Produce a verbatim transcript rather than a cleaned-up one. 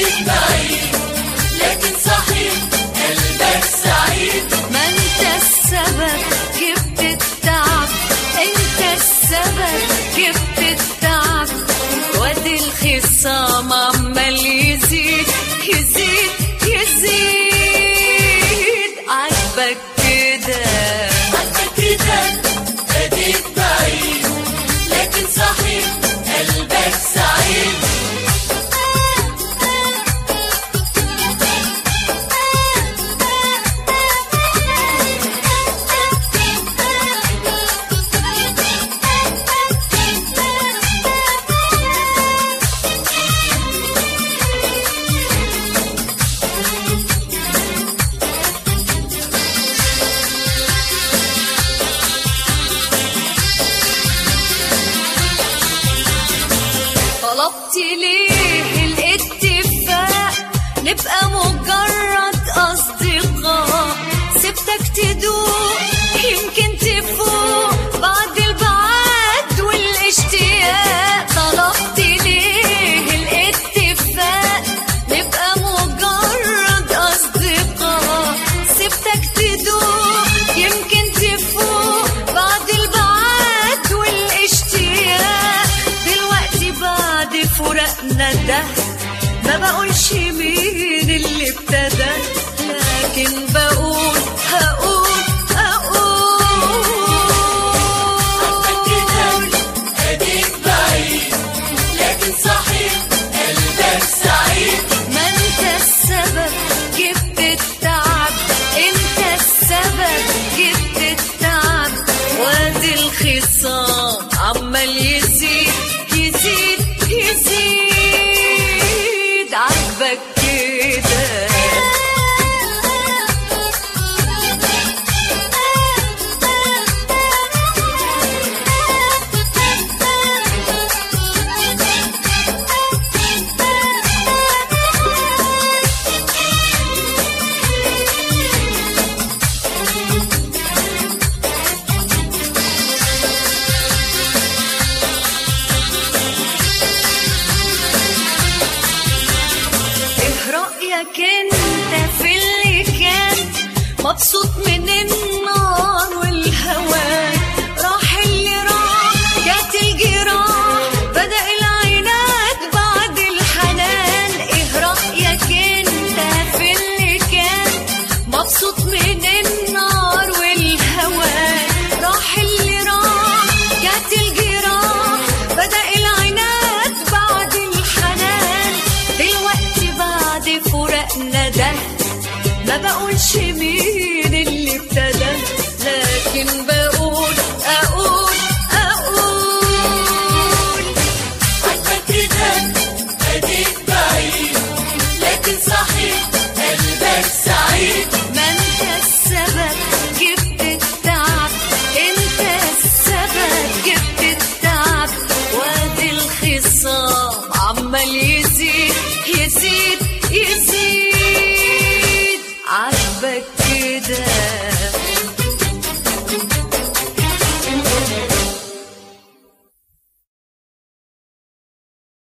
اديك بعيد لكن صحيح قلبك سعيد. ما انت السبب جبت التعب، انت السبب جبت التعب، وادي الخصام عمال يزيد يزيد يزيد. عاجبك كده عاجبك كده اديك بعيد لكن صحيح قلبك سعيد. طلبت ليه الاتفاق نبقى مجرد أصدقاء، سبتك تدوق يمكن تفوق بعد البعاد والاشتياق. طلبت ليه الاتفاق نبقى مجرد أصدقاء، سبتك تدوق يمكن تفوق بعد البعاد والاشتياق. دلوقتي بعد فراقنا ده ما بقولش مين اللي ابتدى، لكن بقول هقول عاجبك كده هقول اديك بعيد لكن صحيح قلبك سعيد. ما انت السبب جبت التعب، انت السبب جبت التعب، وادي الخصام عمال يزيد يزيد يزيد. عاجبك كده رأيك انت في اللي كان مبسوط من النار والهوان، راح اللي راح جات الجراح بدأ العناد بعد الحنان. ايه رأيك انت في اللي كان مبسوط من النار والهوان، راح اللي راح جات الجراح بدأ العناد بعد الحنان. دلوقتي بعد فراقنا ده ما بقولش مين